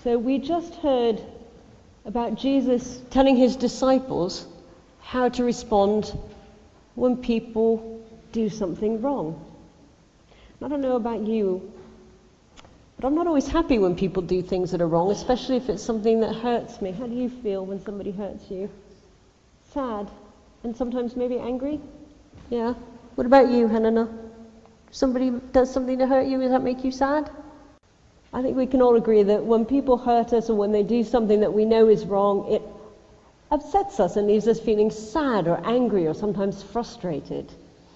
So we just heard about Jesus telling his disciples how to respond when people do something wrong. I don't know about you, but I'm not always happy when people do things that are wrong, especially if it's something that hurts me. How do you feel when somebody hurts you? Sad, and sometimes maybe angry? Yeah. What about you, Helena? Somebody does something to hurt you, does that make you sad? I think we can all agree that when people hurt us or when they do something that we know is wrong, it upsets us and leaves us feeling sad or angry or sometimes frustrated.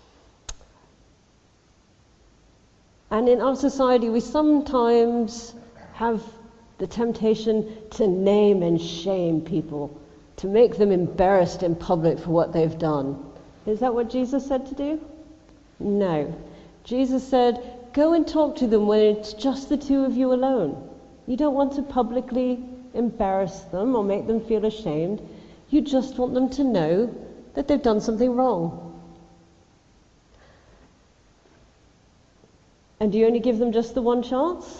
And in our society, we sometimes have the temptation to name and shame people, to make them embarrassed in public for what they've done. Is that what Jesus said to do? No. Jesus said, go and talk to them when it's just the two of you alone. You don't want to publicly embarrass them or make them feel ashamed. You just want them to know that they've done something wrong. And do you only give them just the one chance?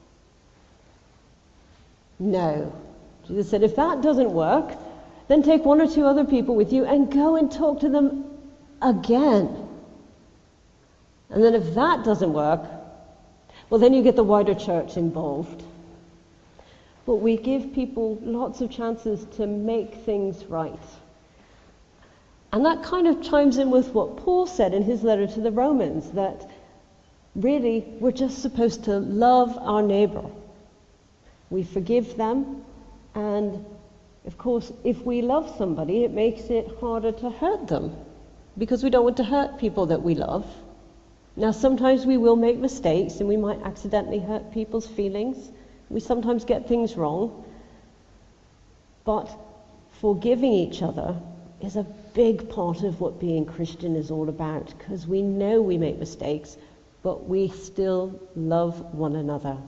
No. Jesus said, if that doesn't work, then take one or two other people with you and go and talk to them again. And then if that doesn't work, well, then you get the wider church involved. But we give people lots of chances to make things right. And that kind of chimes in with what Paul said in his letter to the Romans, that really we're just supposed to love our neighbor. We forgive them, and of course, if we love somebody, it makes it harder to hurt them, because we don't want to hurt people that we love. Now, sometimes we will make mistakes and we might accidentally hurt people's feelings. We sometimes get things wrong. But forgiving each other is a big part of what being Christian is all about, because we know we make mistakes, but we still love one another.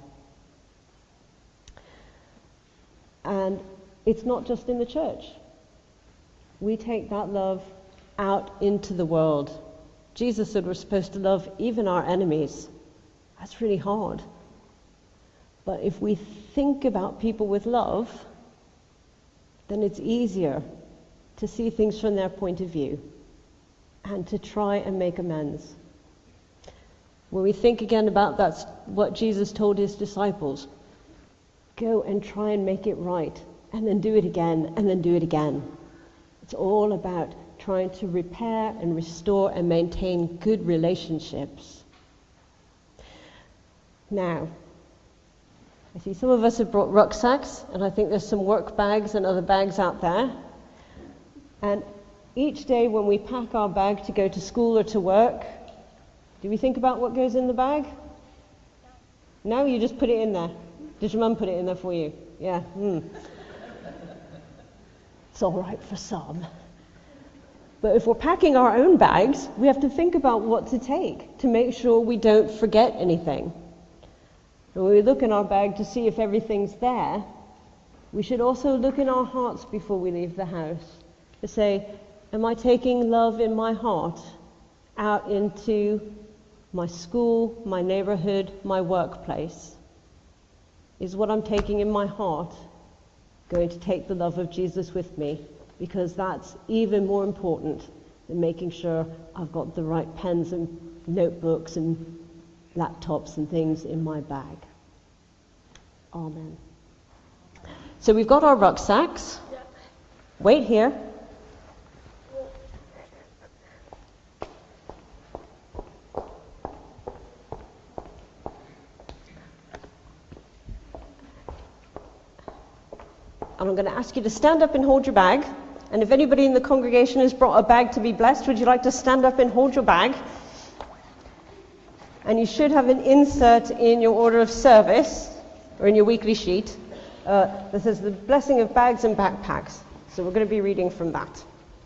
And it's not just in the church. We take that love out into the world. Jesus said we're supposed to love even our enemies. That's really hard. But if we think about people with love, then it's easier to see things from their point of view and to try and make amends. When we think again about that's what Jesus told his disciples, go and try and make it right, and then do it again, and then do it again. It's all about trying to repair and restore and maintain good relationships. Now, I see some of us have brought rucksacks, and I think there's some work bags and other bags out there. And each day when we pack our bag to go to school or to work, do we think about what goes in the bag? No, you just put it in there. Did your mum put it in there for you? Yeah. It's all right for some. But if we're packing our own bags, we have to think about what to take to make sure we don't forget anything. And when we look in our bag to see if everything's there, we should also look in our hearts before we leave the house to say, am I taking love in my heart out into my school, my neighborhood, my workplace? Is what I'm taking in my heart going to take the love of Jesus with me? Because that's even more important than making sure I've got the right pens and notebooks and laptops and things in my bag. Amen. So we've got our rucksacks. Yeah. Wait here. And I'm going to ask you to stand up and hold your bag. And if anybody in the congregation has brought a bag to be blessed, would you like to stand up and hold your bag? And you should have an insert in your order of service, or in your weekly sheet, that says the blessing of bags and backpacks. So we're going to be reading from that.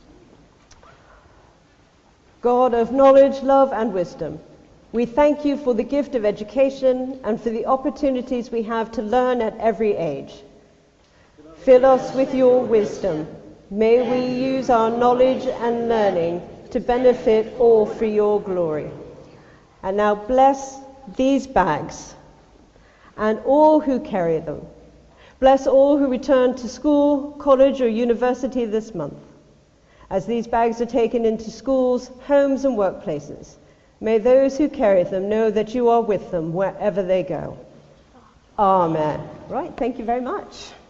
God of knowledge, love, and wisdom, we thank you for the gift of education and for the opportunities we have to learn at every age. Fill us with your wisdom. May we use our knowledge and learning to benefit all for your glory. And now bless these bags and all who carry them. Bless all who return to school, college, or university this month. As these bags are taken into schools, homes, and workplaces, may those who carry them know that you are with them wherever they go. Amen. Right, thank you very much.